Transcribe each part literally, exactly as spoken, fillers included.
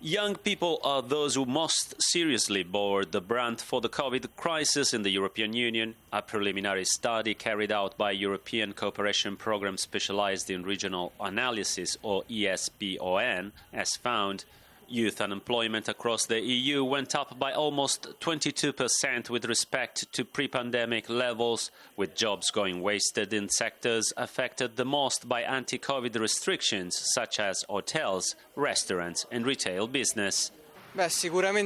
Young people are those who most seriously bore the brunt for the COVID crisis in the European Union. A preliminary study carried out by European Cooperation Programme specialized in regional analysis, or E S P O N, has found youth unemployment across the E U went up by almost twenty-two percent with respect to pre-pandemic levels, with jobs going wasted in sectors affected the most by anti-COVID restrictions, such as hotels, restaurants and retail business. Things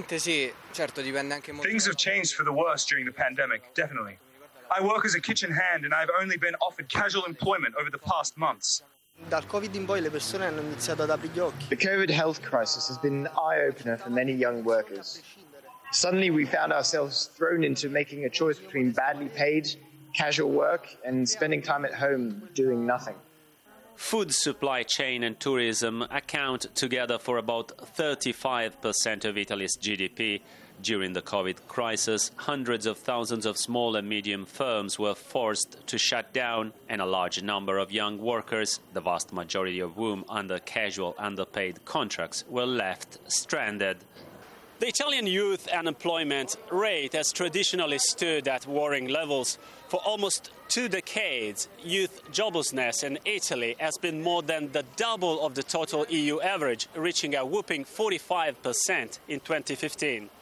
have changed for the worse during the pandemic, definitely. I work as a kitchen hand and I've only been offered casual employment over the past months. The COVID health crisis has been an eye-opener for many young workers. Suddenly we found ourselves thrown into making a choice between badly paid, casual work and spending time at home doing nothing. Food supply chain and tourism account together for about thirty-five percent of Italy's G D P. During the COVID crisis, hundreds of thousands of small and medium firms were forced to shut down, and a large number of young workers, the vast majority of whom under casual, underpaid contracts, were left stranded. The Italian youth unemployment rate has traditionally stood at worrying levels. For almost two decades, youth joblessness in Italy has been more than the double of the total E U average, reaching a whopping forty-five percent in twenty fifteen.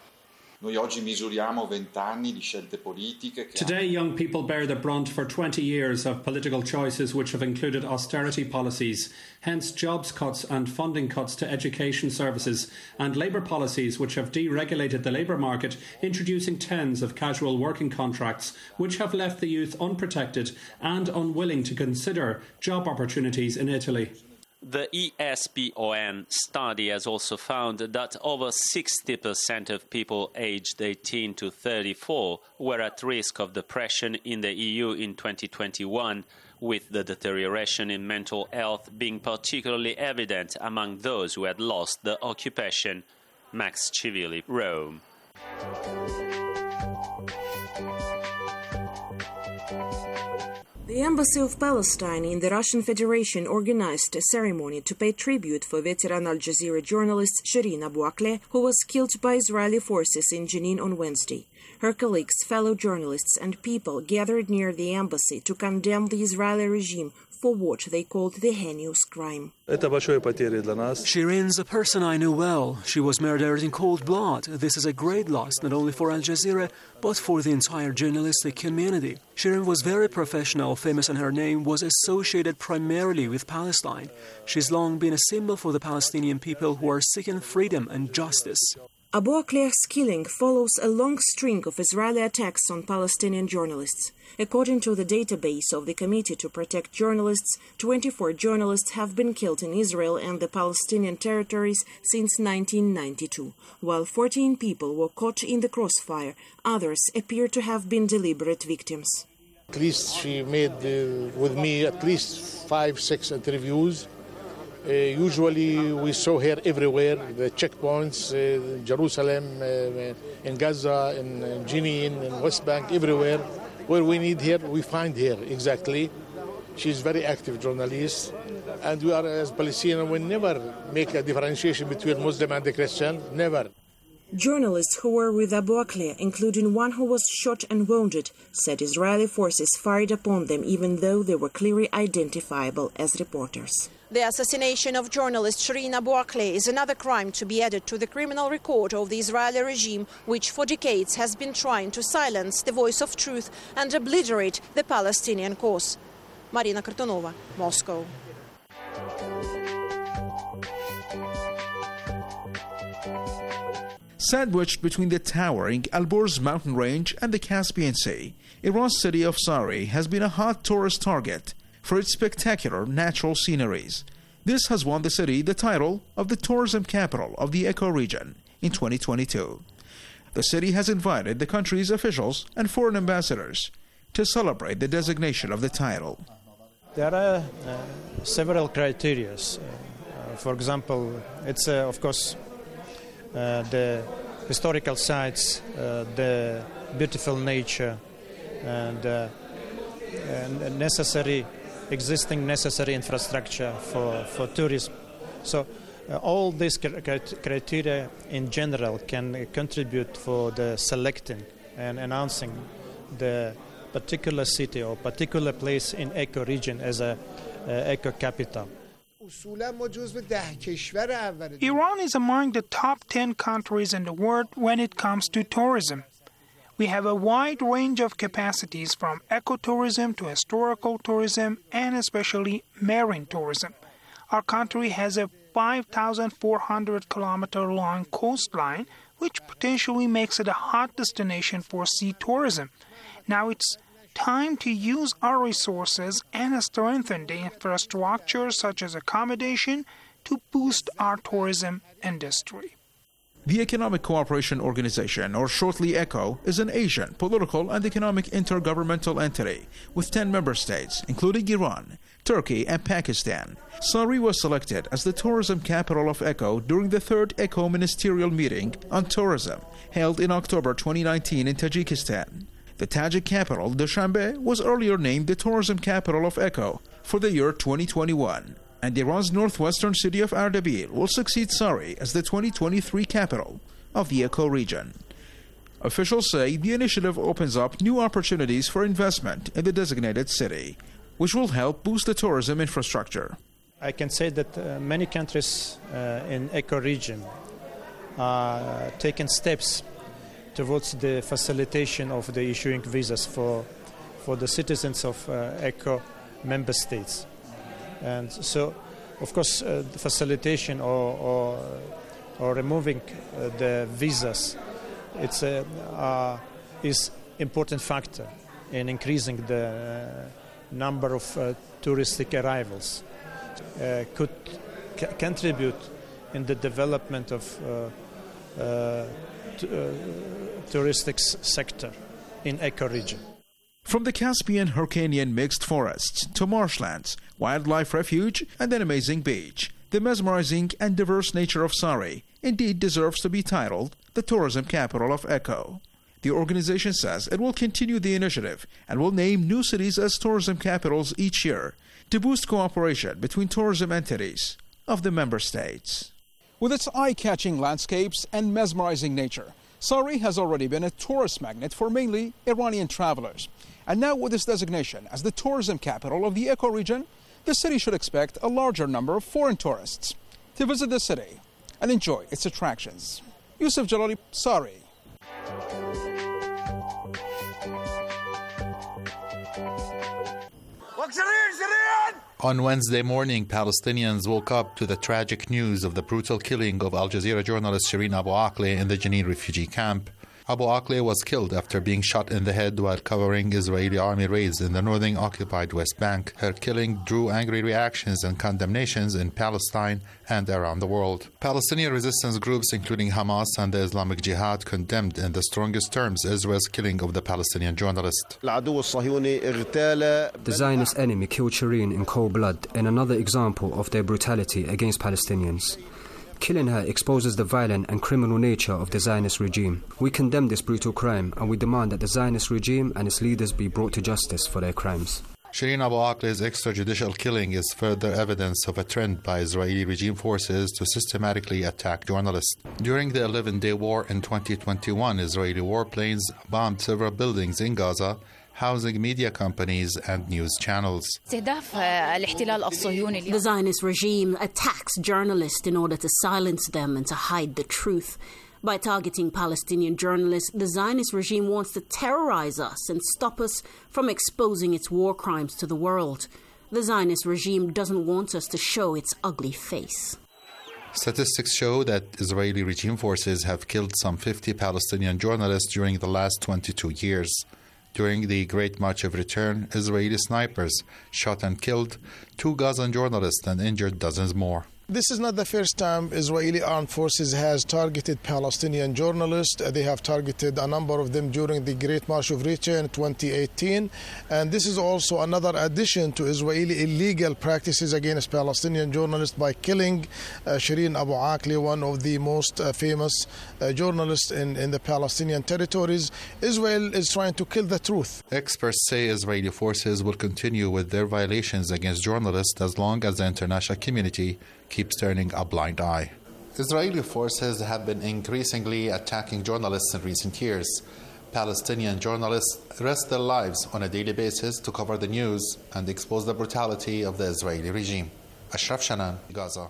Today, young people bear the brunt for twenty years of political choices which have included austerity policies, hence jobs cuts and funding cuts to education services, and labour policies which have deregulated the labour market, introducing tens of casual working contracts which have left the youth unprotected and unwilling to consider job opportunities in Italy. The E S P O N study has also found that over sixty percent of people aged eighteen to thirty-four were at risk of depression in the E U in twenty twenty-one, with the deterioration in mental health being particularly evident among those who had lost their occupation. Max Civilli, Rome. The Embassy of Palestine in the Russian Federation organized a ceremony to pay tribute for veteran Al Jazeera journalist Shireen Abu Akleh, who was killed by Israeli forces in Jenin on Wednesday. Her colleagues, fellow journalists and people gathered near the embassy to condemn the Israeli regime for what they called the heinous crime. Shireen's a person I knew well. She was murdered in cold blood. This is a great loss not only for Al Jazeera, but for the entire journalistic community. Shireen was very professional, famous, and her name was associated primarily with Palestine. She's long been a symbol for the Palestinian people who are seeking freedom and justice. Abu Akleh's killing follows a long string of Israeli attacks on Palestinian journalists. According to the database of the Committee to Protect Journalists, twenty-four journalists have been killed in Israel and the Palestinian territories since nineteen ninety-two. While fourteen people were caught in the crossfire, others appear to have been deliberate victims. At least she made uh, with me at least five, six interviews. Uh, usually we saw her everywhere, the checkpoints, uh, Jerusalem, uh, in Gaza, in, in Jenin, in West Bank, everywhere. Where we need her, we find her, exactly. She's a very active journalist. And we are, as Palestinians, we never make a differentiation between Muslim and the Christian, never. Journalists who were with Abu Akleh, including one who was shot and wounded, said Israeli forces fired upon them even though they were clearly identifiable as reporters. The assassination of journalist Shireen Abu Akleh is another crime to be added to the criminal record of the Israeli regime, which for decades has been trying to silence the voice of truth and obliterate the Palestinian cause. Marina Kartonova, Moscow. Sandwiched between the towering Alborz mountain range and the Caspian Sea, Iran's city of Sari has been a hot tourist target for its spectacular natural sceneries. This has won the city the title of the tourism capital of the eco-region in twenty twenty-two. The city has invited the country's officials and foreign ambassadors to celebrate the designation of the title. There are uh, several criteria. Uh, for example, it's uh, of course uh, the historical sites, uh, the beautiful nature, and, uh, and necessary existing necessary infrastructure for, for tourism. So Uh, all these criteria in general can contribute for the selecting and announcing the particular city or particular place in eco region as a uh, eco capital. Iran is among the top ten countries in the world when it comes to tourism. We have a wide range of capacities from ecotourism to historical tourism and especially marine tourism. Our country has a five thousand four hundred kilometer long coastline, which potentially makes it a hot destination for sea tourism. Now it's time to use our resources and strengthen the infrastructure such as accommodation to boost our tourism industry. The Economic Cooperation Organization, or shortly ECO, is an Asian political and economic intergovernmental entity with ten member states, including Iran, Turkey, and Pakistan. Sari was selected as the tourism capital of ECO during the third ECO ministerial meeting on tourism held in October twenty nineteen in Tajikistan. The Tajik capital, Dushanbe, was earlier named the tourism capital of ECO for the year twenty twenty-one. And Iran's northwestern city of Ardabil will succeed Sari as the twenty twenty-three capital of the ECO region. Officials say the initiative opens up new opportunities for investment in the designated city, which will help boost the tourism infrastructure. I can say that uh, many countries uh, in ECO region are taking steps towards the facilitation of the issuing visas for, for the citizens of uh, ECO member states. And so, of course, uh, the facilitation or, or, or removing uh, the visas it's a, uh, is important factor in increasing the uh, number of uh, touristic arrivals. Uh, could c- contribute in the development of uh, uh, t- uh, touristic sector in ECO region. From the Caspian Hyrcanian mixed forests to marshlands, wildlife refuge, and an amazing beach, the mesmerizing and diverse nature of Sari indeed deserves to be titled the tourism capital of ECO. The organization says it will continue the initiative and will name new cities as tourism capitals each year to boost cooperation between tourism entities of the member states. With its eye-catching landscapes and mesmerizing nature, Sari has already been a tourist magnet for mainly Iranian travelers. And now with its designation as the tourism capital of the ECO region, the city should expect a larger number of foreign tourists to visit the city and enjoy its attractions. Yusuf Jalali, Sari. On Wednesday morning, Palestinians woke up to the tragic news of the brutal killing of Al Jazeera journalist Shireen Abu Akleh in the Jenin refugee camp. Abu Akleh was killed after being shot in the head while covering Israeli army raids in the northern occupied West Bank. Her killing drew angry reactions and condemnations in Palestine and around the world. Palestinian resistance groups including Hamas and the Islamic Jihad condemned in the strongest terms Israel's killing of the Palestinian journalist. The Zionist enemy killed Shireen in cold blood in another example of their brutality against Palestinians. Killing her exposes the violent and criminal nature of the Zionist regime. We condemn this brutal crime and we demand that the Zionist regime and its leaders be brought to justice for their crimes. Shireen Abu Akleh's extrajudicial killing is further evidence of a trend by Israeli regime forces to systematically attack journalists. During the eleven-day war in twenty twenty-one, Israeli warplanes bombed several buildings in Gaza, housing media companies and news channels. The Zionist regime attacks journalists in order to silence them and to hide the truth. By targeting Palestinian journalists, the Zionist regime wants to terrorize us and stop us from exposing its war crimes to the world. The Zionist regime doesn't want us to show its ugly face. Statistics show that Israeli regime forces have killed some fifty Palestinian journalists during the last twenty-two years. During the Great March of Return, Israeli snipers shot and killed two Gazan journalists and injured dozens more. This is not the first time Israeli armed forces has targeted Palestinian journalists. They have targeted a number of them during the Great March of Return in twenty eighteen. And this is also another addition to Israeli illegal practices against Palestinian journalists by killing uh, Shireen Abu Akleh, one of the most uh, famous uh, journalists in, in the Palestinian territories. Israel is trying to kill the truth. Experts say Israeli forces will continue with their violations against journalists as long as the international community keeps turning a blind eye. Israeli forces have been increasingly attacking journalists in recent years. Palestinian journalists risk their lives on a daily basis to cover the news and expose the brutality of the Israeli regime. Ashraf Shanan, Gaza.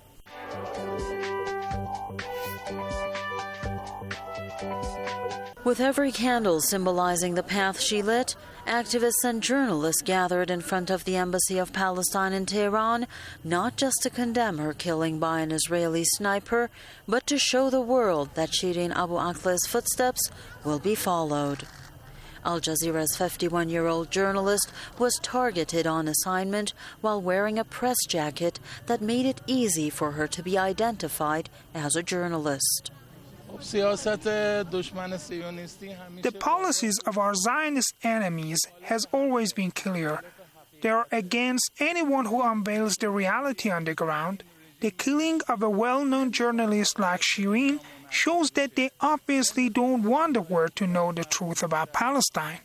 With every candle symbolizing the path she lit, activists and journalists gathered in front of the Embassy of Palestine in Tehran, not just to condemn her killing by an Israeli sniper, but to show the world that Shireen Abu Akleh's footsteps will be followed. Al Jazeera's fifty-one-year-old journalist was targeted on assignment while wearing a press jacket that made it easy for her to be identified as a journalist. The policies of our Zionist enemies has always been clear. They are against anyone who unveils the reality on the ground. The killing of a well-known journalist like Shireen shows that they obviously don't want the world to know the truth about Palestine.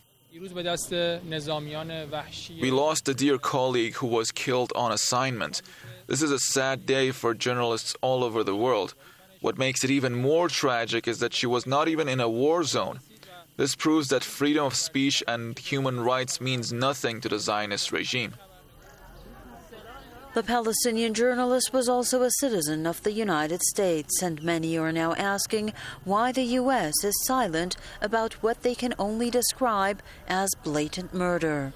We lost a dear colleague who was killed on assignment. This is a sad day for journalists all over the world. What makes it even more tragic is that she was not even in a war zone. This proves that freedom of speech and human rights means nothing to the Zionist regime. The Palestinian journalist was also a citizen of the United States, and many are now asking why the U S is silent about what they can only describe as blatant murder.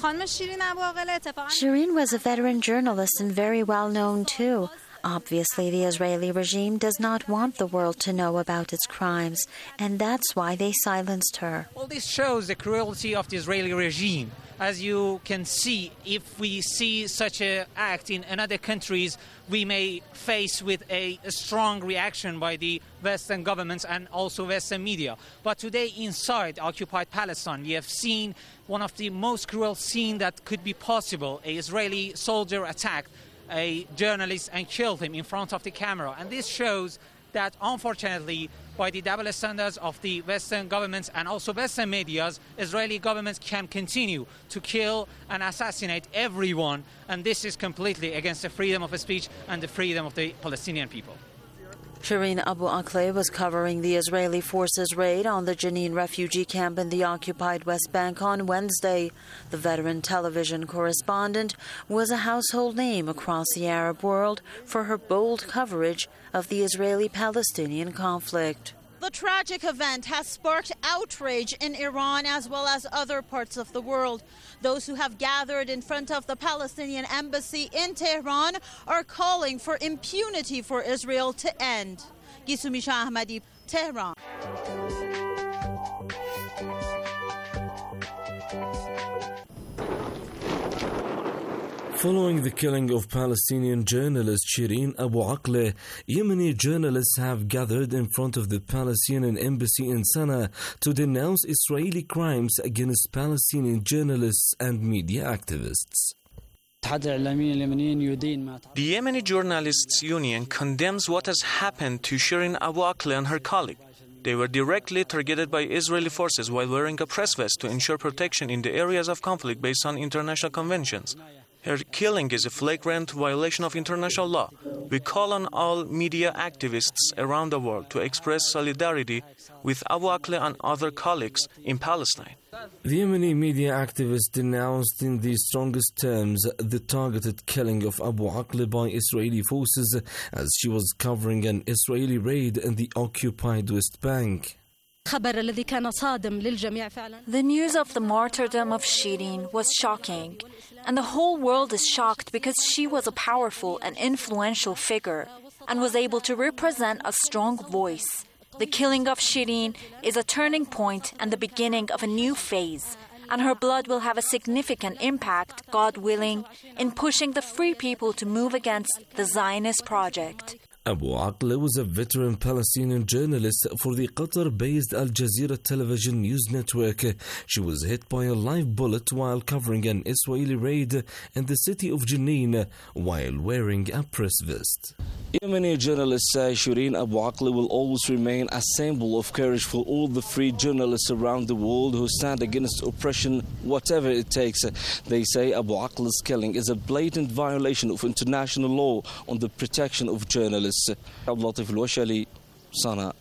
Shireen was a veteran journalist and very well known too. Obviously, the Israeli regime does not want the world to know about its crimes, and that's why they silenced her. Well, this shows the cruelty of the Israeli regime. As you can see, if we see such an act in other countries, we may face with a, a strong reaction by the Western governments and also Western media. But today, inside occupied Palestine, we have seen one of the most cruel scenes that could be possible. An Israeli soldier attacked a journalist and killed him in front of the camera. And this shows that, unfortunately, by the double standards of the Western governments and also Western medias, Israeli governments can continue to kill and assassinate everyone. And this is completely against the freedom of speech and the freedom of the Palestinian people. Shireen Abu Akleh was covering the Israeli forces' raid on the Jenin refugee camp in the occupied West Bank on Wednesday. The veteran television correspondent was a household name across the Arab world for her bold coverage of the Israeli-Palestinian conflict. The tragic event has sparked outrage in Iran as well as other parts of the world. Those who have gathered in front of the Palestinian embassy in Tehran are calling for impunity for Israel to end. Gisumisha Ahmadi, Tehran. Following the killing of Palestinian journalist Shireen Abu Akleh, Yemeni journalists have gathered in front of the Palestinian embassy in Sana'a to denounce Israeli crimes against Palestinian journalists and media activists. The Yemeni Journalists Union condemns what has happened to Shireen Abu Akleh and her colleague. They were directly targeted by Israeli forces while wearing a press vest to ensure protection in the areas of conflict based on international conventions. Her killing is a flagrant violation of international law. We call on all media activists around the world to express solidarity with Abu Akleh and other colleagues in Palestine. The Yemeni media activists denounced in the strongest terms the targeted killing of Abu Akleh by Israeli forces as she was covering an Israeli raid in the occupied West Bank. The news of the martyrdom of Shireen was shocking, and the whole world is shocked because she was a powerful and influential figure and was able to represent a strong voice. The killing of Shireen is a turning point and the beginning of a new phase, and her blood will have a significant impact, God willing, in pushing the free people to move against the Zionist project. Abu Akleh was a veteran Palestinian journalist for the Qatar-based Al Jazeera television news network. She was hit by a live bullet while covering an Israeli raid in the city of Jenin while wearing a press vest. Yemeni journalist uh, Shireen Abu Akleh will always remain a symbol of courage for all the free journalists around the world who stand against oppression, whatever it takes. They say Abu Akleh's killing is a blatant violation of international law on the protection of journalists. Abdul Latif Al-Washali, Sana.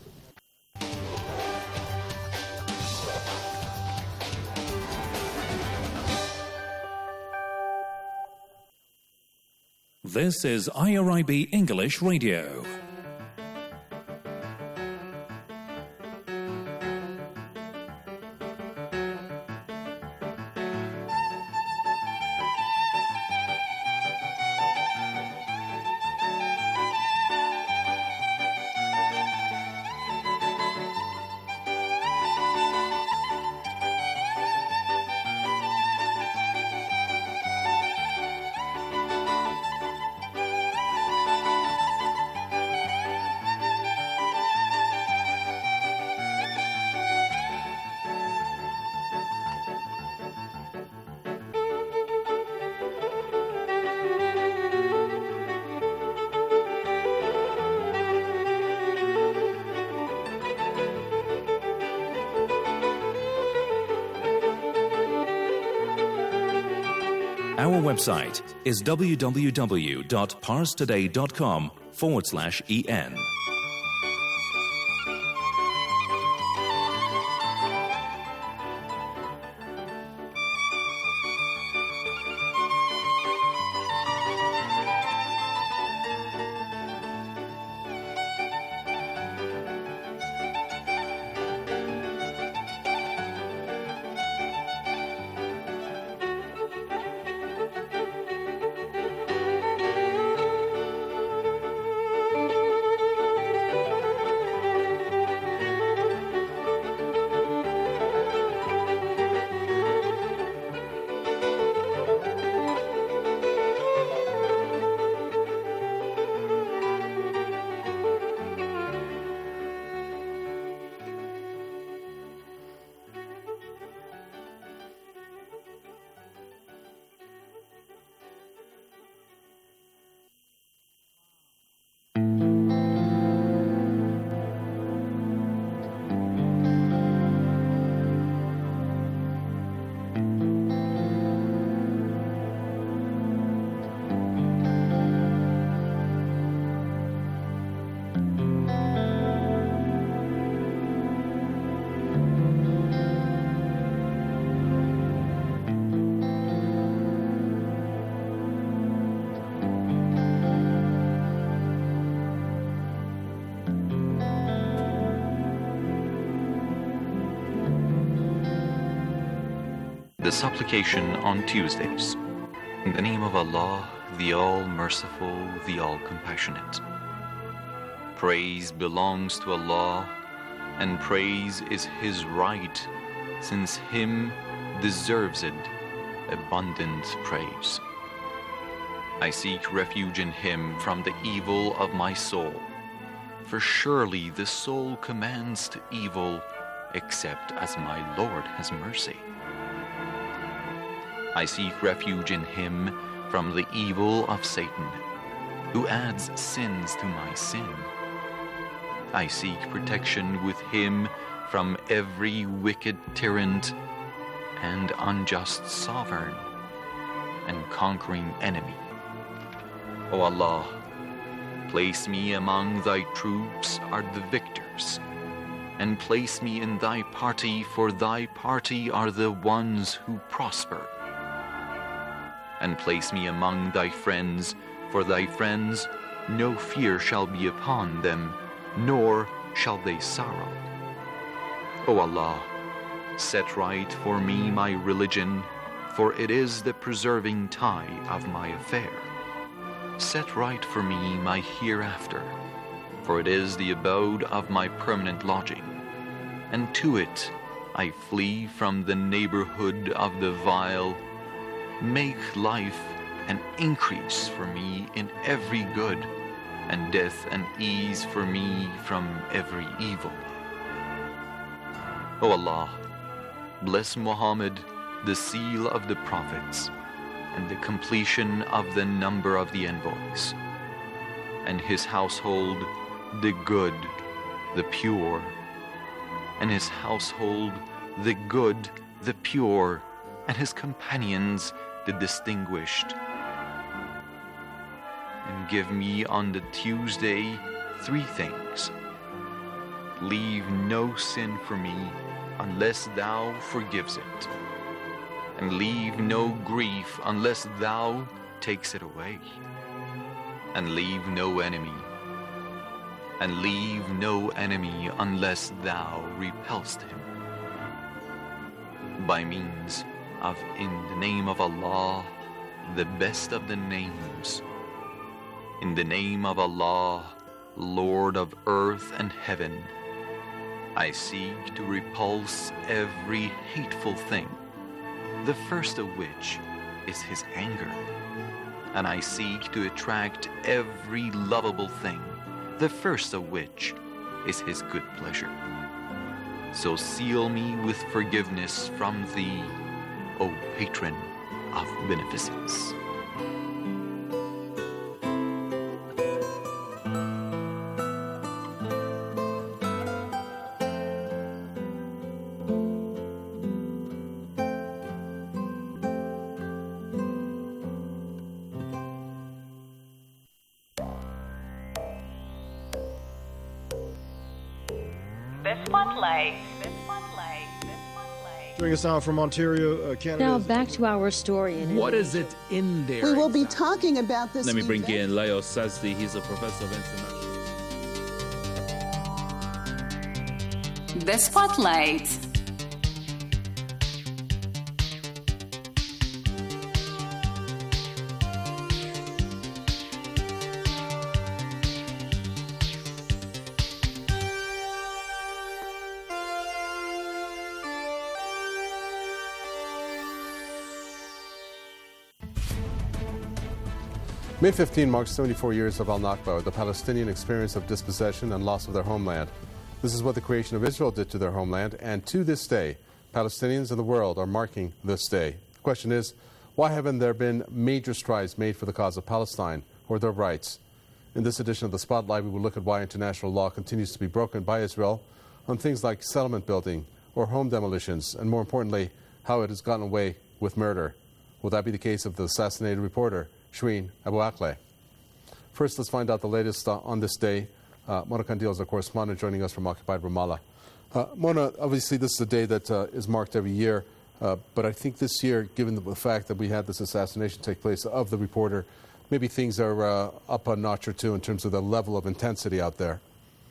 This is I R I B English Radio. Our website is w w w dot pars today dot com forward slash en. The supplication on Tuesdays. In the name of Allah, the All-Merciful, the All-Compassionate. Praise belongs to Allah, and praise is His right, since Him deserves it, abundant praise. I seek refuge in Him from the evil of my soul, for surely the soul commands to evil, except as my Lord has mercy. I seek refuge in Him from the evil of Satan, who adds sins to my sin. I seek protection with Him from every wicked tyrant and unjust sovereign and conquering enemy. O Allah, place me among Thy troops are the victors, and place me in Thy party, for Thy party are the ones who prosper. And place me among Thy friends, for Thy friends no fear shall be upon them, nor shall they sorrow. O Allah, set right for me my religion, for it is the preserving tie of my affair. Set right for me my hereafter, for it is the abode of my permanent lodging, and to it I flee from the neighborhood of the vile. Make life an increase for me in every good, and death an ease for me from every evil. O Allah, bless Muhammad, the seal of the prophets, and the completion of the number of the envoys. and his household the good, the pure, and his household the good, the pure, and his companions the distinguished. And give me on the Tuesday three things. Leave no sin for me unless thou forgives it, and leave no grief unless thou takes it away, and leave no enemy, and leave no enemy unless thou repelst him. By means of in the name of Allah, the best of the names, in the name of Allah, Lord of earth and heaven, I seek to repulse every hateful thing, the first of which is his anger, and I seek to attract every lovable thing, the first of which is his good pleasure. So seal me with forgiveness from thee, O patron of beneficence. Bring us out from Ontario, uh, Canada. Now back to our story. In what is it in there? We will be talking about this. Let me bring event. in Leo Sazdi. He's a professor of international. The Spotlight. May fifteenth marks seventy-four years of al-Nakba, the Palestinian experience of dispossession and loss of their homeland. This is what the creation of Israel did to their homeland, and to this day, Palestinians in the world are marking this day. The question is, why haven't there been major strides made for the cause of Palestine or their rights? In this edition of The Spotlight, we will look at why international law continues to be broken by Israel on things like settlement building or home demolitions, and more importantly, how it has gotten away with murder. Will that be the case of the assassinated reporter, Shireen Abu Akleh? First, let's find out the latest uh, on this day. Uh, Mona Kandil is our correspondent joining us from occupied Ramallah. Uh, Mona, obviously this is a day that uh, is marked every year, uh, but I think this year, given the fact that we had this assassination take place of the reporter, maybe things are uh, up a notch or two in terms of the level of intensity out there.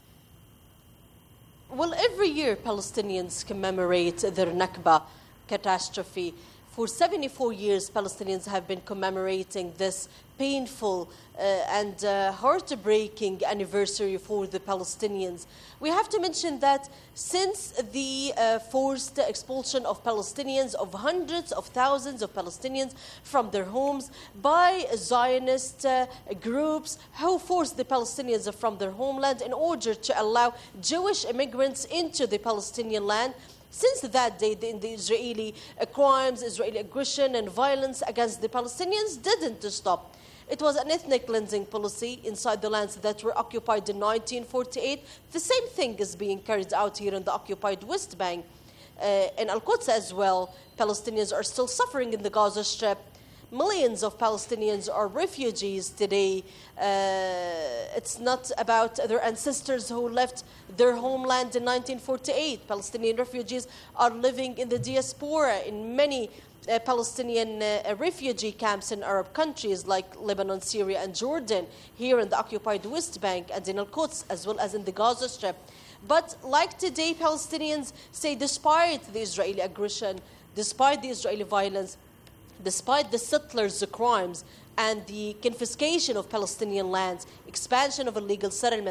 Well, every year Palestinians commemorate their Nakba catastrophe. For seventy-four years, Palestinians have been commemorating this painful uh, and uh, heartbreaking anniversary for the Palestinians. We have to mention that since the uh, forced expulsion of Palestinians, of hundreds of thousands of Palestinians from their homes by Zionist uh, groups who forced the Palestinians from their homeland in order to allow Jewish immigrants into the Palestinian land, since that day, the, the Israeli uh, crimes, Israeli aggression and violence against the Palestinians didn't stop. It was an ethnic cleansing policy inside the lands that were occupied in nineteen forty-eight. The same thing is being carried out here in the occupied West Bank. Uh, in Al-Quds as well, Palestinians are still suffering in the Gaza Strip. Millions of Palestinians are refugees today. Uh, it's not about their ancestors who left their homeland in nineteen forty-eight. Palestinian refugees are living in the diaspora in many uh, Palestinian uh, refugee camps in Arab countries like Lebanon, Syria, and Jordan, here in the occupied West Bank and in Al-Quds, as well as in the Gaza Strip. But like today, Palestinians say, despite the Israeli aggression, despite the Israeli violence, despite the settlers' crimes and the confiscation of Palestinian lands, expansion of illegal settlements,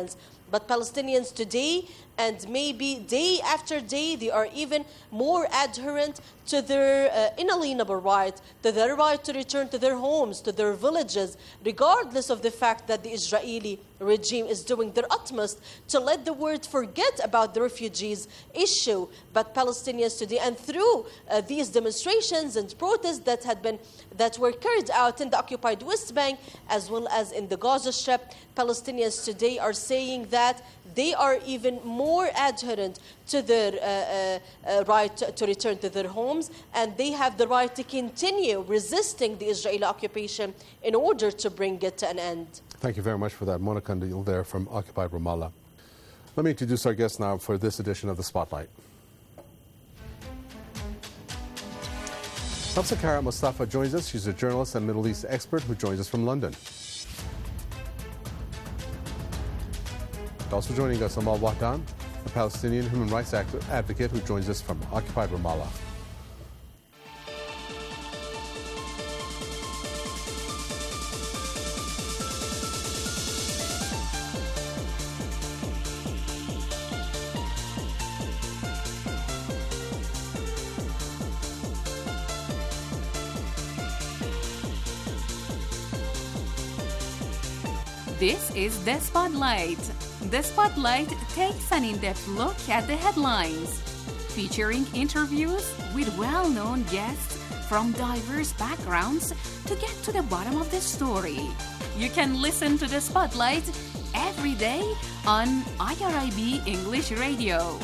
But Palestinians today, and maybe day after day, they are even more adherent to their uh, inalienable right, to their right to return to their homes, to their villages, regardless of the fact that the Israeli regime is doing their utmost to let the world forget about the refugees issue. But Palestinians today, and through uh, these demonstrations and protests that had been that were carried out in the occupied West Bank as well as in the Gaza Strip, Palestinians today are saying that they are even more adherent to their uh, uh, uh, right to, to return to their homes, and they have the right to continue resisting the Israeli occupation in order to bring it to an end. Thank you very much for that. Mona Kandil there from Occupied Ramallah. Let me introduce our guest now for this edition of The Spotlight. Hafsa Kara Mustafa joins us. She's a journalist and Middle East expert who joins us from London. Also joining us, Amal Wahdan, a Palestinian human rights advocate who joins us from Occupied Ramallah. This is The Spotlight. The Spotlight takes an in-depth look at the headlines, featuring interviews with well-known guests from diverse backgrounds to get to the bottom of the story. You can listen to The Spotlight every day on I R I B English Radio.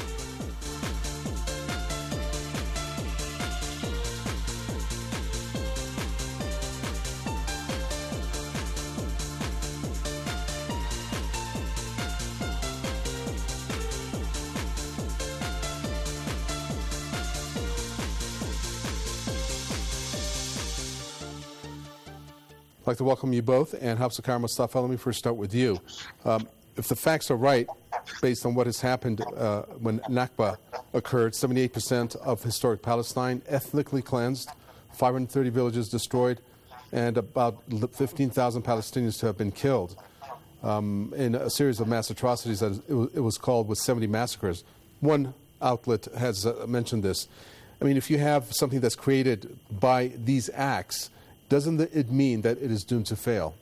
I'd like to welcome you both. And Hafsa Kara Mustafa, let me first start with you. Um, if the facts are right, based on what has happened uh, when Nakba occurred, seventy-eight percent of historic Palestine ethnically cleansed, five hundred thirty villages destroyed, and about fifteen thousand Palestinians to have been killed um, in a series of mass atrocities that it was called with seventy massacres. One outlet has uh, mentioned this. I mean, if you have something that's created by these acts, doesn't it mean that it is doomed to fail?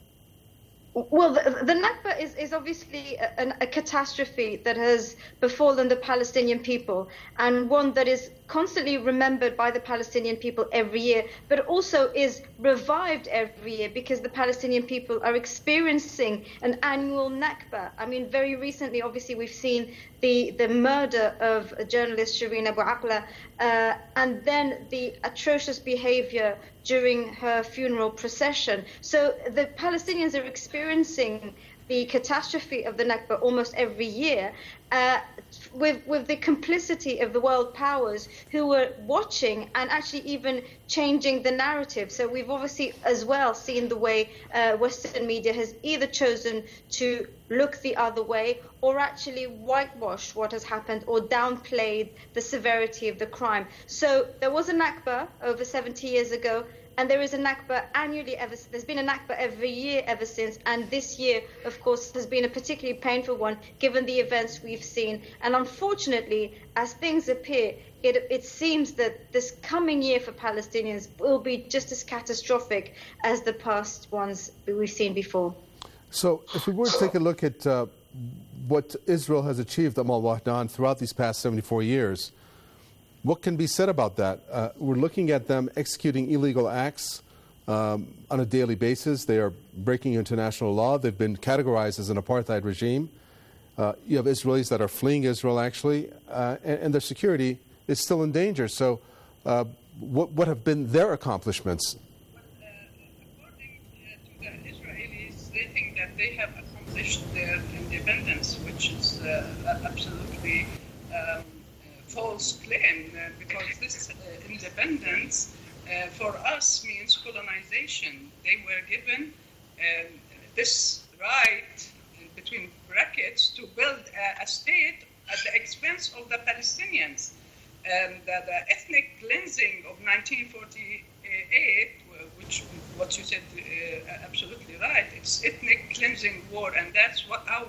Well, the, the Nakba is, is obviously a, a catastrophe that has befallen the Palestinian people, and one that is constantly remembered by the Palestinian people every year, but also is revived every year because the Palestinian people are experiencing an annual Nakba. I mean, very recently, obviously, we've seen the, the murder of journalist Shireen Abu Akleh, uh, and then the atrocious behavior during her funeral procession. So the Palestinians are experiencing the catastrophe of the Nakba almost every year, uh, with with the complicity of the world powers who were watching and actually even changing the narrative. So we've obviously as well seen the way uh, Western media has either chosen to look the other way or actually whitewash what has happened or downplayed the severity of the crime. So there was a Nakba over seventy years ago, and there is a Nakba annually ever. There's been a Nakba every year ever since, and this year, of course, has been a particularly painful one given the events we've seen. And unfortunately, as things appear, it, it seems that this coming year for Palestinians will be just as catastrophic as the past ones we've seen before. So if we were to take a look at uh, what Israel has achieved, Amal Wahdan, throughout these past seventy-four years, what can be said about that? Uh, we're looking at them executing illegal acts um, on a daily basis. They are breaking international law. They've been categorized as an apartheid regime. Uh, you have Israelis that are fleeing Israel, actually, uh, and, and their security is still in danger. So uh, what, what have been their accomplishments? Well, uh, according uh, to the Israelis, they think that they have accomplished their independence, which is uh, absolutely um, false claim, uh, because this uh, independence uh, for us means colonization. They were given um, this right, between brackets, to build a, a state at the expense of the Palestinians. And the, the ethnic cleansing of nineteen forty-eight, which what you said uh, absolutely right, it's ethnic cleansing war, and that's what how we define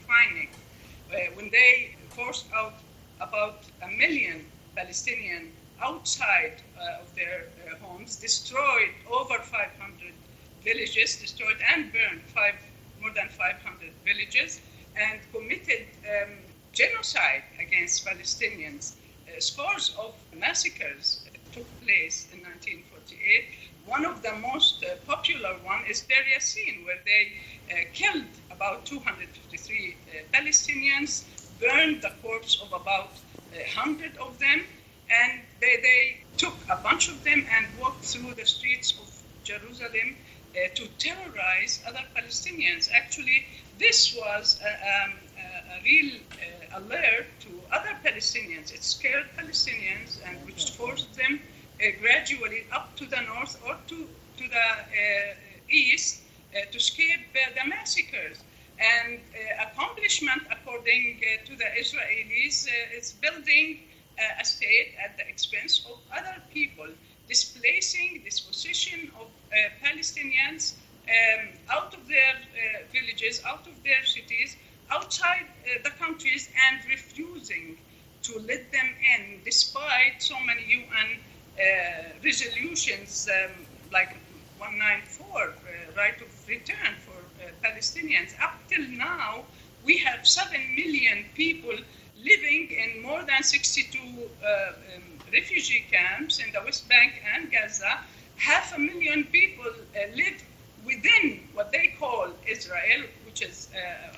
confining. Uh, when they forced out about a million Palestinians outside uh, of their uh, homes, destroyed over five hundred villages, destroyed and burned five, more than five hundred villages, and committed um, genocide against Palestinians. Uh, scores of massacres took place in nineteen forty-eight. One of the most uh, popular one is Deir Yassin, where they uh, killed about two hundred fifty-three uh, Palestinians, burned the corpse of about one hundred of them, and they, they took a bunch of them and walked through the streets of Jerusalem uh, to terrorize other Palestinians. Actually, this was a, um, a, a real uh, alert to other Palestinians. It scared Palestinians and which forced them uh, gradually up to the north or to, to the uh, east uh, to escape uh, the massacres. And uh, accomplishment, according uh, to the Israelis, uh, is building uh, a state at the expense of other people, displacing, dispossession of uh, Palestinians um, out of their uh, villages, out of their cities, outside uh, the countries, and refusing to let them in, despite so many U N uh, resolutions um, like one ninety-four, uh, right of return for uh, Palestinians. Up till now, we have seven million people living in more than sixty-two uh, um, refugee camps in the West Bank and Gaza. Half a million people uh, live within what they call Israel, which is uh,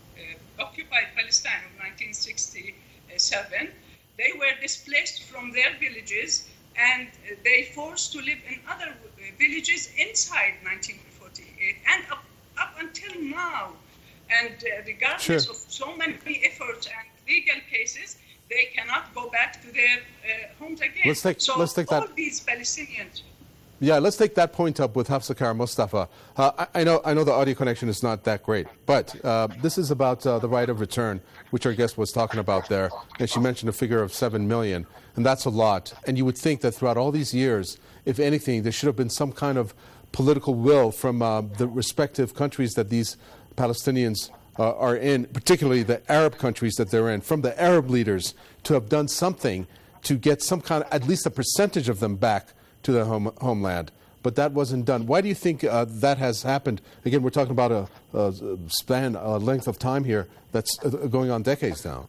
uh, occupied Palestine in nineteen sixty-seven. They were displaced from their villages and uh, they forced to live in other uh, villages inside nineteen forty-eight and up, up until now. And uh, regardless sure. of so many efforts and legal cases, they cannot go back to their uh, homes again. Let's take, so let's take all that. these Palestinians. Yeah, let's take that point up with Hafsakar Mustafa. Uh, I, I know I know the audio connection is not that great, but uh, this is about uh, the right of return, which our guest was talking about there. And she mentioned a figure of seven million, and that's a lot. And you would think that throughout all these years, if anything, there should have been some kind of political will from uh, the respective countries that these Palestinians uh, are in, particularly the Arab countries that they're in, from the Arab leaders to have done something to get some kind of, at least a percentage of them back to their home, homeland. But that wasn't done. Why do you think uh, that has happened? Again, we're talking about a, a span, a length of time here that's going on decades now.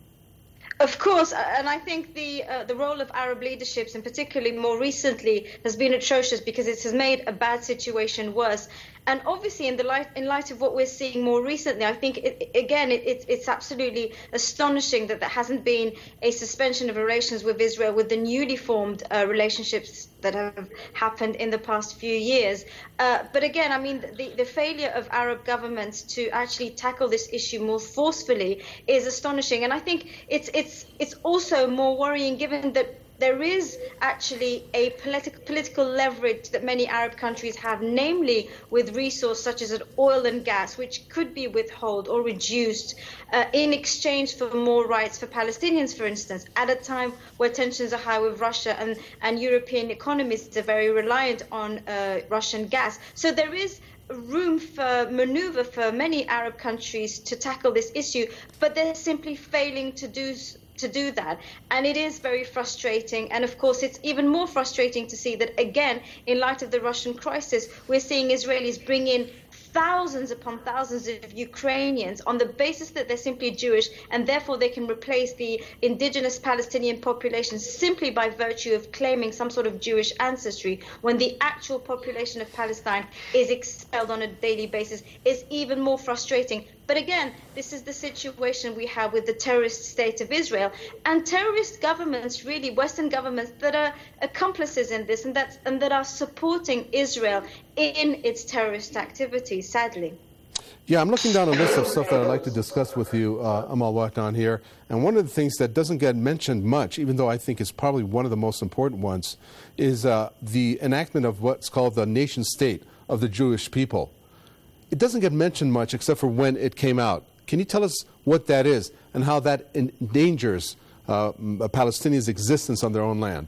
Of course, and I think the uh, the role of Arab leaderships, and particularly more recently, has been atrocious because it has made a bad situation worse. And obviously, in the light in light of what we're seeing more recently, I think it, again it, it, it's absolutely astonishing that there hasn't been a suspension of relations with Israel with the newly formed uh, relationships that have happened in the past few years. Uh, but again, I mean, the, the failure of Arab governments to actually tackle this issue more forcefully is astonishing. And I think it's it's it's also more worrying given that there is actually a politi- political leverage that many Arab countries have, namely with resources such as oil and gas, which could be withheld or reduced uh, in exchange for more rights for Palestinians, for instance, at a time where tensions are high with Russia and, and European economies are very reliant on uh, Russian gas. So there is room for maneuver for many Arab countries to tackle this issue, but they're simply failing to do so. to do that. And it is very frustrating. And of course, it's even more frustrating to see that, again, in light of the Russian crisis, we're seeing Israelis bring in thousands upon thousands of Ukrainians on the basis that they're simply Jewish, and therefore they can replace the indigenous Palestinian population simply by virtue of claiming some sort of Jewish ancestry, when the actual population of Palestine is expelled on a daily basis, is even more frustrating. But again, this is the situation we have with the terrorist state of Israel and terrorist governments, really Western governments that are accomplices in this and that and that are supporting Israel in its terrorist activities, sadly. Yeah, I'm looking down a list of stuff that I'd like to discuss with you, uh, Amal Watan here. And one of the things that doesn't get mentioned much, even though I think is probably one of the most important ones, is uh, the enactment of what's called the nation state of the Jewish people. It doesn't get mentioned much except for when it came out. Can you tell us what that is and how that endangers uh, Palestinians' existence on their own land?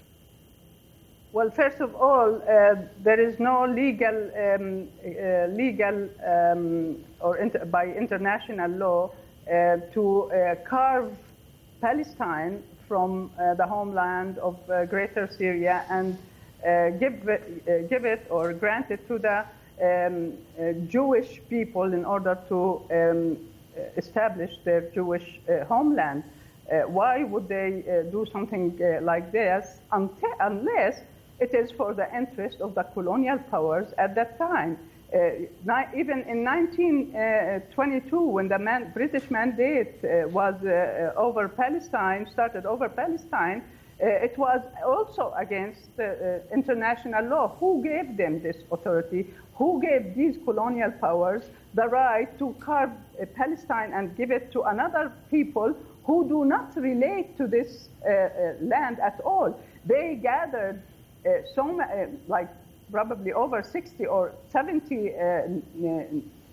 Well, first of all, uh, there is no legal, um, uh, legal um, or inter- by international law, uh, to uh, carve Palestine from uh, the homeland of uh, Greater Syria and uh, give, it, uh, give it or grant it to the um, uh, Jewish people in order to um, establish their Jewish uh, homeland. Uh, why would they uh, do something uh, like this unless it is for the interest of the colonial powers at that time? Uh, even in nineteen twenty-two, when the man, British mandate uh, was uh, over Palestine, started over Palestine, uh, it was also against uh, uh, international law. Who gave them this authority? Who gave these colonial powers the right to carve uh, Palestine and give it to another people who do not relate to this uh, uh, land at all? They gathered uh, so uh, like probably over sixty or seventy uh, uh,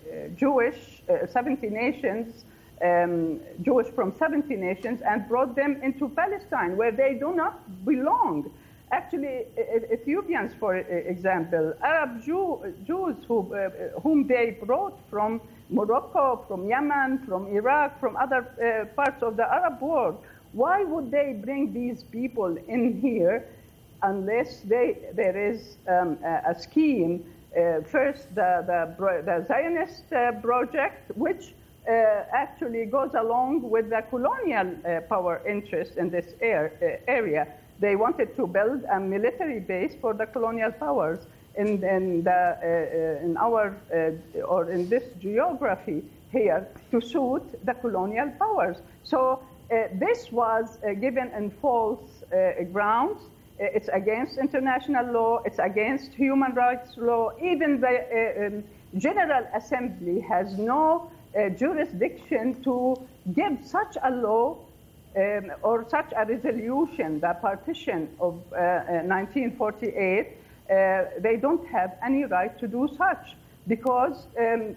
Jewish, uh, seventy nations, um, Jewish from seventy nations, and brought them into Palestine, where they do not belong. Actually, Ethiopians, for example, Arab Jew, Jews who, uh, whom they brought from Morocco, from Yemen, from Iraq, from other uh, parts of the Arab world, why would they bring these people in here unless they, there is um, a, a scheme? Uh, first, the, the, the Zionist uh, project, which uh, actually goes along with the colonial uh, power interest in this air, uh, area. They wanted to build a military base for the colonial powers in, in, the, uh, in our, uh, or in this geography here to suit the colonial powers. So uh, this was uh, given in false uh, grounds. It's against international law, it's against human rights law. Even the uh, um, General Assembly has no uh, jurisdiction to give such a law Um, or such a resolution, the partition of uh, uh, nineteen forty-eight, uh, they don't have any right to do such, because um,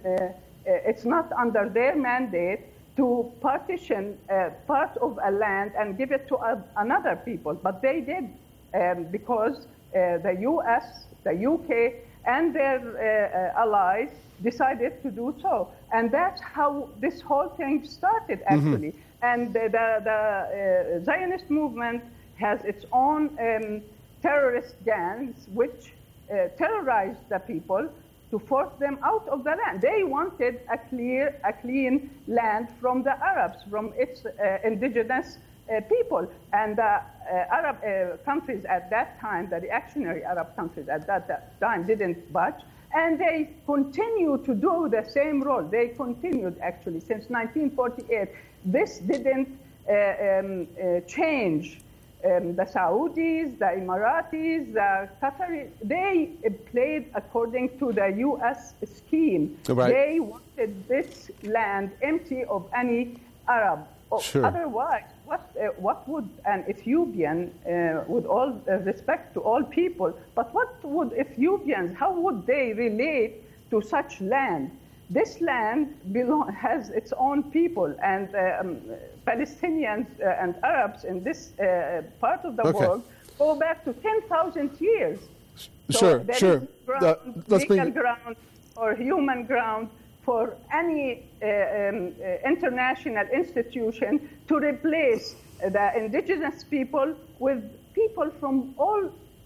uh, it's not under their mandate to partition uh, part of a land and give it to uh, another people. But they did, um, because uh, the U S, the U K, and their uh, uh, allies decided to do so. And that's how this whole thing started, actually. Mm-hmm. And the, the, the uh, Zionist movement has its own um, terrorist gangs which uh, terrorized the people to force them out of the land. They wanted a clear, a clean land from the Arabs, from its uh, indigenous uh, people. And the uh, Arab uh, countries at that time, the reactionary Arab countries at that, that time didn't budge. And they continue to do the same role. They continued, actually, since nineteen forty-eight. This didn't uh, um, uh, change. Um, the Saudis, the Emiratis, the Qataris, they uh, played according to the U S scheme. Right. They wanted this land empty of any Arab. Sure. Otherwise, what, uh, what would an Ethiopian, uh, with all uh, respect to all people, but what would Ethiopians, how would they relate to such land? This land belong, has its own people, and um, Palestinians uh, and Arabs in this uh, part of the okay. world go back to ten thousand years. So sure, there sure. is ground, Uh, legal bring... ground or human ground for any uh, um, uh, international institution to replace the indigenous people with people from all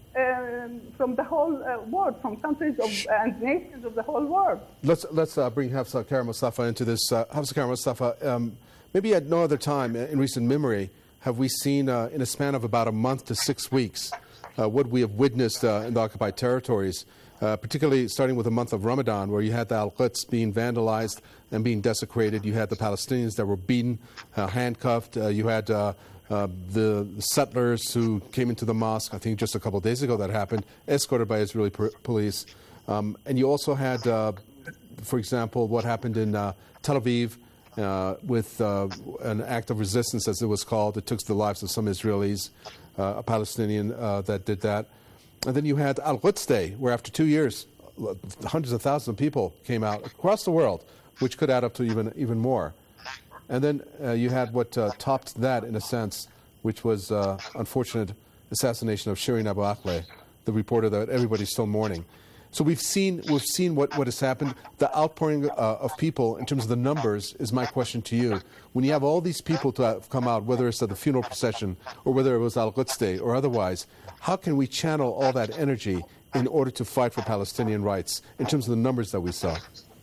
Um, from the whole uh, world, from countries of, and nations of the whole world. Let's let's uh, bring Hafsa Karam Mustafa into this. Uh, Hafsa Karam Mustafa, um, maybe at no other time in recent memory have we seen, uh, in a span of about a month to six weeks, uh, what we have witnessed uh, in the occupied territories, uh, particularly starting with the month of Ramadan, where you had the Al-Quds being vandalized and being desecrated. You had the Palestinians that were beaten, uh, handcuffed. Uh, you had uh, Uh, the, the settlers who came into the mosque, I think just a couple of days ago that happened, escorted by Israeli per- police. Um, and you also had, uh, for example, what happened in uh, Tel Aviv uh, with uh, an act of resistance, as it was called. It took the lives of some Israelis, uh, a Palestinian uh, that did that. And then you had Al-Quds Day, where after two years, hundreds of thousands of people came out across the world, which could add up to even even more. And then uh, you had what uh, topped that, in a sense, which was uh, unfortunate assassination of Shireen Abu Akleh, the reporter that everybody's still mourning. So we've seen we've seen what, what has happened. The outpouring uh, of people in terms of the numbers is my question to you. When you have all these people to have come out, whether it's at the funeral procession or whether it was Al-Quds Day or otherwise, how can we channel all that energy in order to fight for Palestinian rights in terms of the numbers that we saw?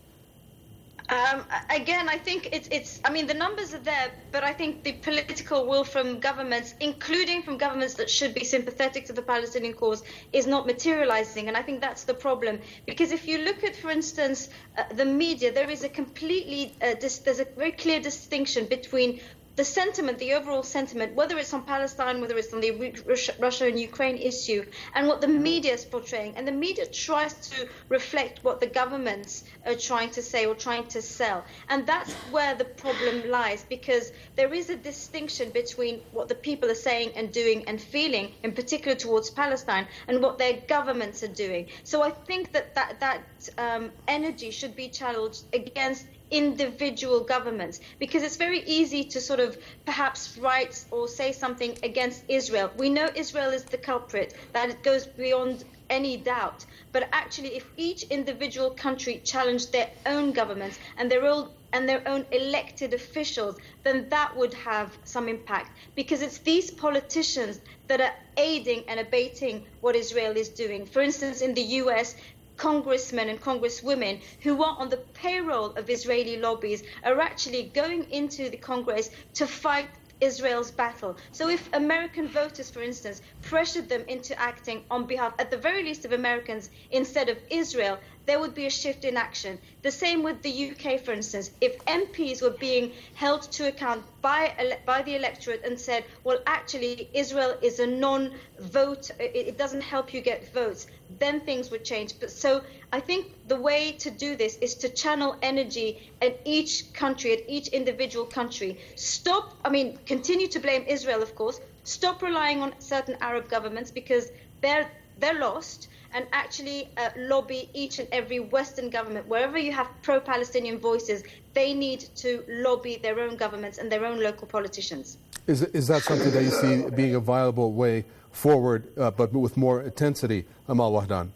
Um, again, I think it's, it's, I mean, the numbers are there, but I think the political will from governments, including from governments that should be sympathetic to the Palestinian cause, is not materializing. And I think that's the problem. Because if you look at, for instance, uh, the media, there is a completely, uh, dis- there's a very clear distinction between the sentiment, the overall sentiment, whether it's on Palestine, whether it's on the Russia and Ukraine issue, and what the media is portraying. And the media tries to reflect what the governments are trying to say or trying to sell. And that's where the problem lies, because there is a distinction between what the people are saying and doing and feeling, in particular towards Palestine, and what their governments are doing. So I think that that, that um, energy should be channeled against individual governments, because it's very easy to sort of perhaps write or say something against Israel. We know Israel is the culprit, that it goes beyond any doubt. But actually, if each individual country challenged their own governments and their own and their own elected officials, then that would have some impact, because it's these politicians that are aiding and abating what Israel is doing. For instance, in the U S, congressmen and congresswomen who are on the payroll of Israeli lobbies are actually going into the Congress to fight Israel's battle. So if American voters, for instance, pressured them into acting on behalf, at the very least, of Americans instead of Israel, there would be a shift in action. The same with the U K, for instance. If M Ps were being held to account by by the electorate and said, well, actually, Israel is a non-vote, it, it doesn't help you get votes, then things would change. But so I think the way to do this is to channel energy at each country, at each individual country. Stop, I mean, continue to blame Israel, of course. Stop relying on certain Arab governments, because they're they're lost, and actually uh, lobby each and every Western government. Wherever you have pro-Palestinian voices, they need to lobby their own governments and their own local politicians. Is, is that something that you see being a viable way forward, uh, but with more intensity, Amal Wahdan?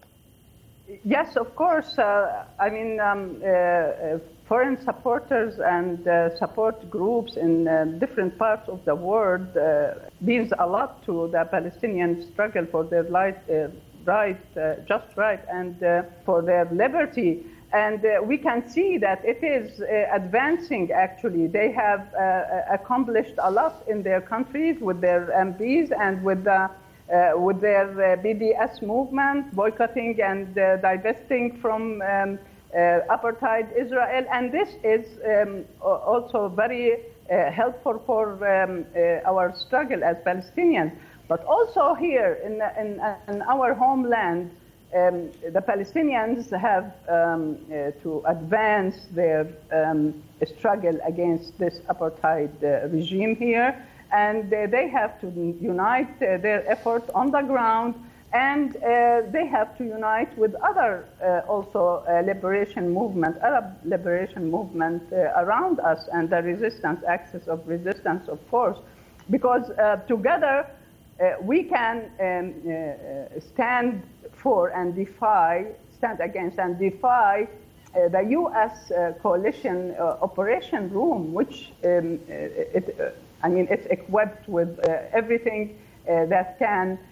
Yes, of course. Uh, I mean, um, uh, foreign supporters and uh, support groups in uh, different parts of the world uh, means a lot to the Palestinian struggle for their life, uh, right, uh, just right, and uh, for their liberty. And uh, we can see that it is uh, advancing, actually. They have uh, accomplished a lot in their countries with their M Ps and with the Uh, with their uh, B D S movement, boycotting and uh, divesting from um, uh, apartheid Israel. And this is um, also very uh, helpful for um, uh, our struggle as Palestinians. But also here in, in, in our homeland, um, the Palestinians have um, uh, to advance their um, struggle against this apartheid uh, regime here. And uh, they have to unite uh, their effort on the ground, and uh, they have to unite with other uh, also uh, liberation movement, Arab liberation movement uh, around us, and the resistance, axis of resistance, of course, because uh, together uh, we can um, uh, stand for and defy, stand against and defy uh, the U S uh, coalition uh, operation room, which um, it. Uh, I mean, it's equipped with uh, everything uh, that can um,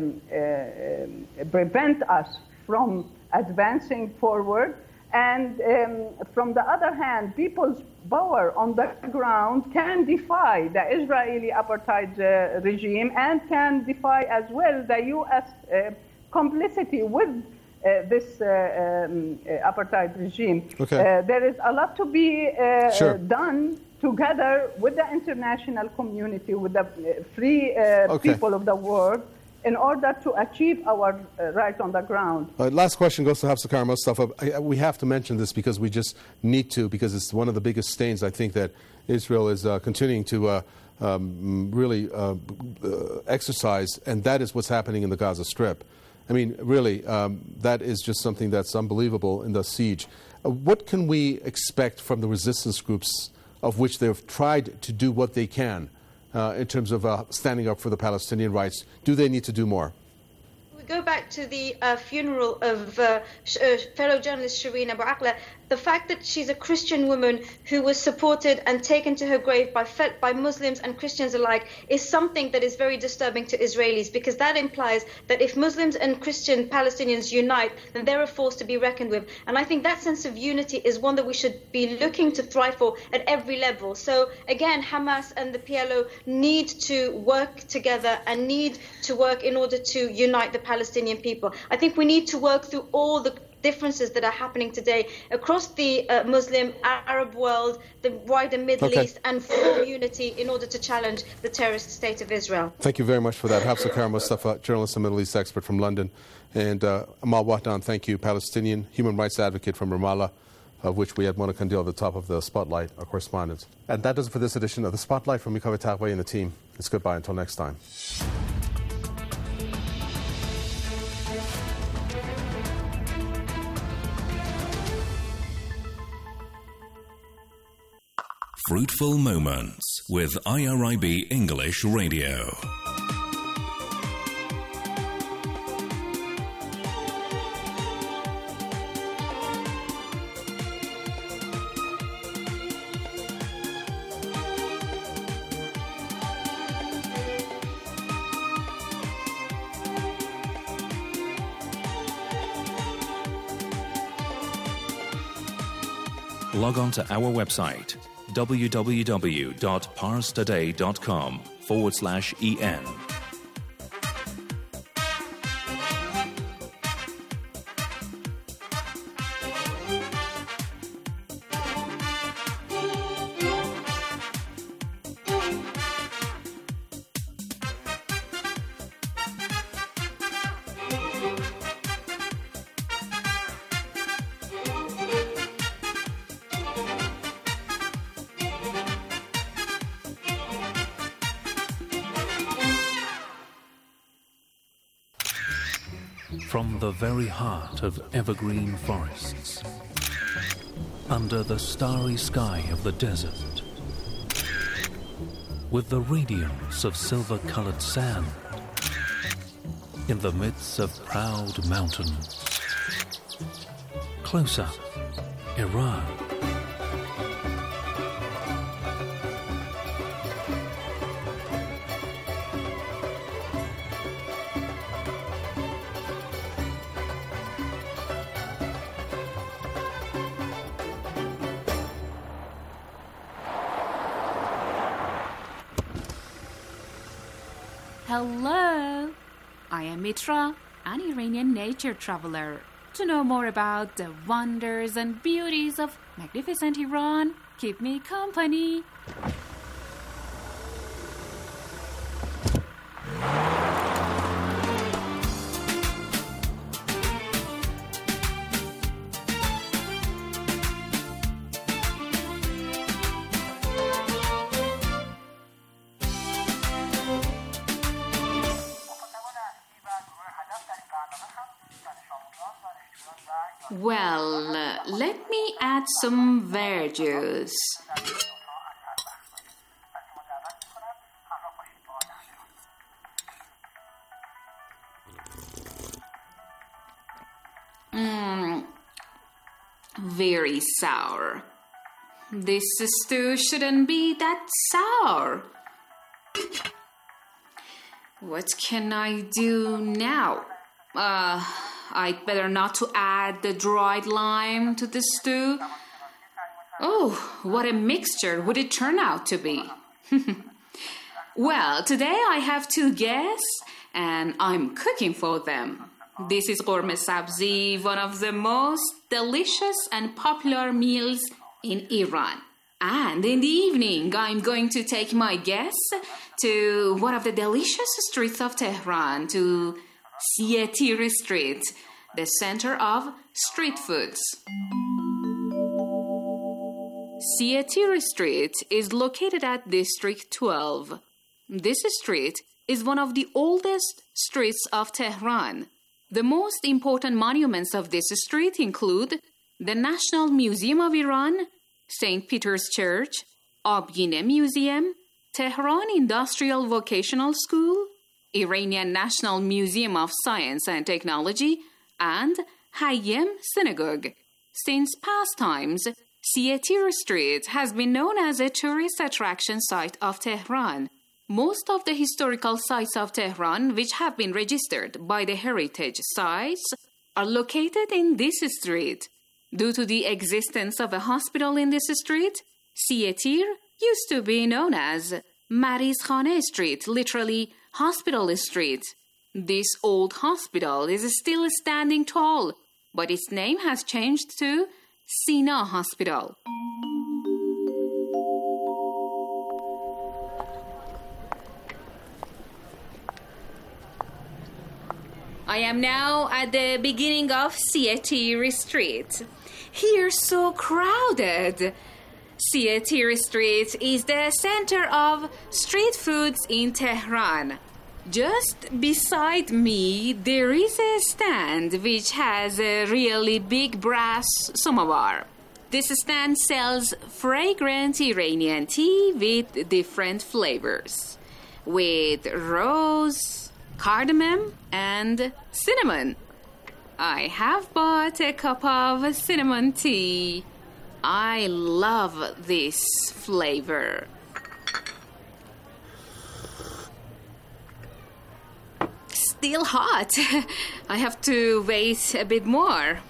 uh, prevent us from advancing forward. And um, from the other hand, people's power on the ground can defy the Israeli apartheid uh, regime and can defy as well the U S uh, complicity with uh, this uh, um, uh, apartheid regime. Okay. Uh, there is a lot to be uh, sure. uh, done together with the international community, with the free uh, okay. people of the world, in order to achieve our uh, right on the ground. Uh, last question goes to Hafsa Mustafa. I, we have to mention this because we just need to, because it's one of the biggest stains, I think, that Israel is uh, continuing to uh, um, really uh, uh, exercise, and that is what's happening in the Gaza Strip. I mean, really, um, that is just something that's unbelievable in the siege. Uh, what can we expect from the resistance groups, of which they've tried to do what they can uh, in terms of uh, standing up for the Palestinian rights? Do they need to do more? go back to the uh, funeral of uh, sh- uh, fellow journalist Shireen Abu Akleh, the fact that she's a Christian woman who was supported and taken to her grave by fe- by Muslims and Christians alike is something that is very disturbing to Israelis, because that implies that if Muslims and Christian Palestinians unite, then they're a force to be reckoned with. And I think that sense of unity is one that we should be looking to thrive for at every level. So again, Hamas and the P L O need to work together and need to work in order to unite the Palestinian people. I think we need to work through all the differences that are happening today across the uh, Muslim, Arab world, the wider Middle Okay. East, and form unity in order to challenge the terrorist state of Israel. Thank you very much for that. Hafsa Kar Mustafa, journalist and Middle East expert from London. And uh, Amal Wahdan, thank you, Palestinian human rights advocate from Ramallah, of which we had Mona Kandil at the top of the Spotlight, our correspondent. And that does it for this edition of the Spotlight from Mikawa Taqwa and the team. It's goodbye until next time. Fruitful Moments with I R I B English Radio. Log on to our website www.parstoday.com forward slash en. From the very heart of evergreen forests, under the starry sky of the desert, with the radiance of silver-colored sand, in the midst of proud mountains, close up, Iran. Hello, I am Mitra, an Iranian nature traveler. To know more about the wonders and beauties of magnificent Iran, keep me company. Well, uh, let me add some verjuice. Mmm, very sour. This stew shouldn't be that sour. What can I do now? Uh... I'd better not to add the dried lime to the stew. Oh, what a mixture would it turn out to be? Well, today I have two guests and I'm cooking for them. This is Ghormeh Sabzi, one of the most delicious and popular meals in Iran. And in the evening, I'm going to take my guests to one of the delicious streets of Tehran, to Sietiri Street, the center of street foods. Sietiri Street is located at District twelve. This street is one of the oldest streets of Tehran. The most important monuments of this street include the National Museum of Iran, Saint Peter's Church, Abgine Museum, Tehran Industrial Vocational School, Iranian National Museum of Science and Technology, and Hayem Synagogue. Since past times, Sietir Street has been known as a tourist attraction site of Tehran. Most of the historical sites of Tehran, which have been registered by the heritage sites, are located in this street. Due to the existence of a hospital in this street, Sietir used to be known as Marizkhane Street, literally Hospital Street. This old hospital is still standing tall, but its name has changed to Sina Hospital. I am now at the beginning of Sietir Street. Here, so crowded. Sietir Street is the center of street foods in Tehran. Just beside me, there is a stand which has a really big brass samovar. This stand sells fragrant Iranian tea with different flavors, with rose, cardamom, and cinnamon. I have bought a cup of cinnamon tea. I love this flavor. Still hot. I have to wait a bit more.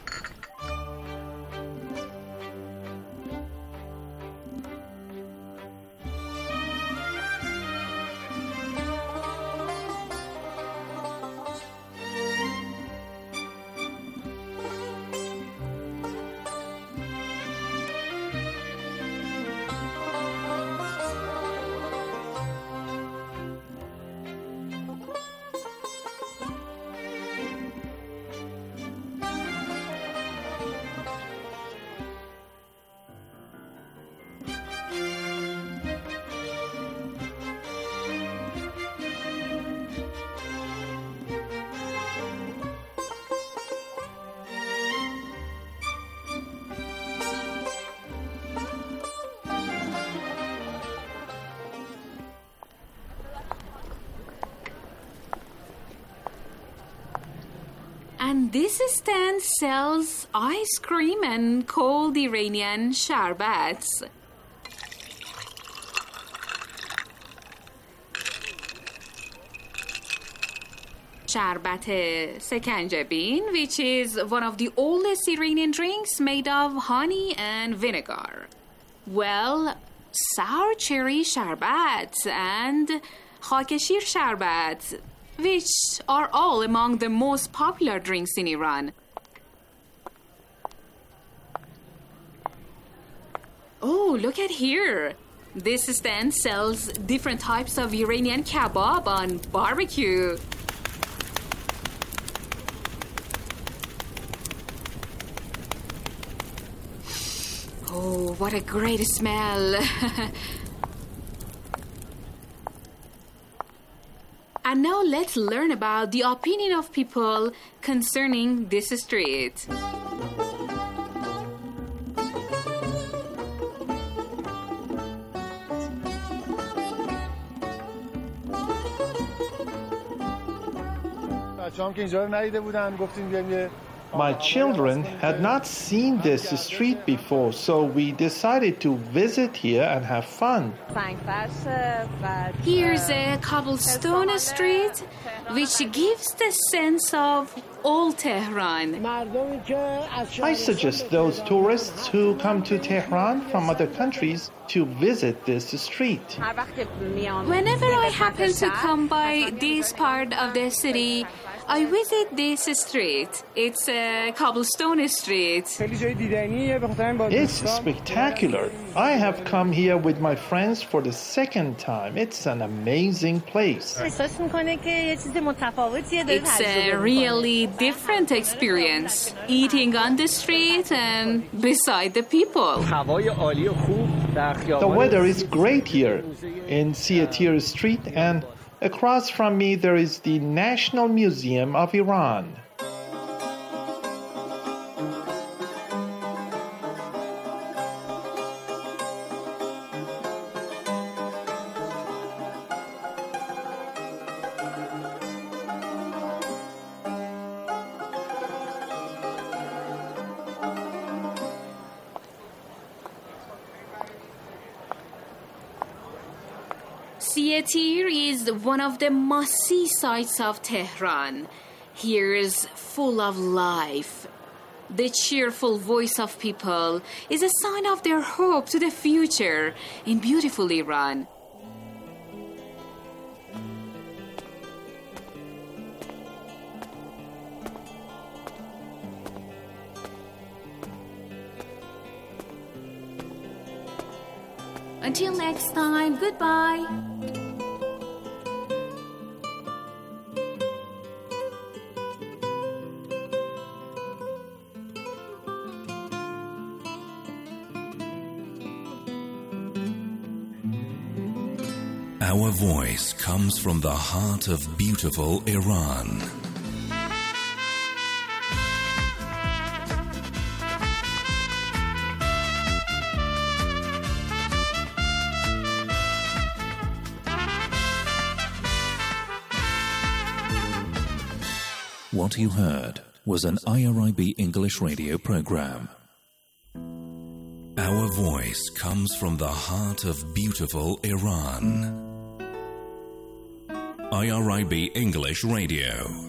And this stand sells ice cream and cold Iranian sharbats. Sharbat sekanjabin, which is one of the oldest Iranian drinks made of honey and vinegar. Well, sour cherry sharbat and khakeshir sharbat, which are all among the most popular drinks in Iran. Oh, look at here. This stand sells different types of Iranian kebab on barbecue. Oh, what a great smell. And now let's learn about the opinion of people concerning this street. My children had not seen this street before, so we decided to visit here and have fun. Here's a cobblestone street, which gives the sense of old Tehran. I suggest those tourists who come to Tehran from other countries to visit this street. Whenever I happen to come by this part of the city, I visit this street. It's a cobblestone street. It's spectacular. I have come here with my friends for the second time. It's an amazing place. It's a really different experience, eating on the street and beside the people. The weather is great here in Sietir Street, and across from me there is the National Museum of Iran. Theater is one of the must-see sights of Tehran. Here is full of life. The cheerful voice of people is a sign of their hope to the future in beautiful Iran. Until next time, goodbye. Our voice comes from the heart of beautiful Iran. What you heard was an I R I B English radio program. Our voice comes from the heart of beautiful Iran. I R I B English Radio.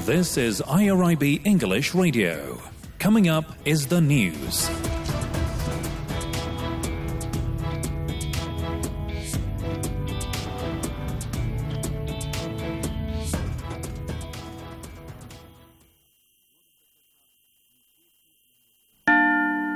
This is I R I B English Radio. Coming up is the news.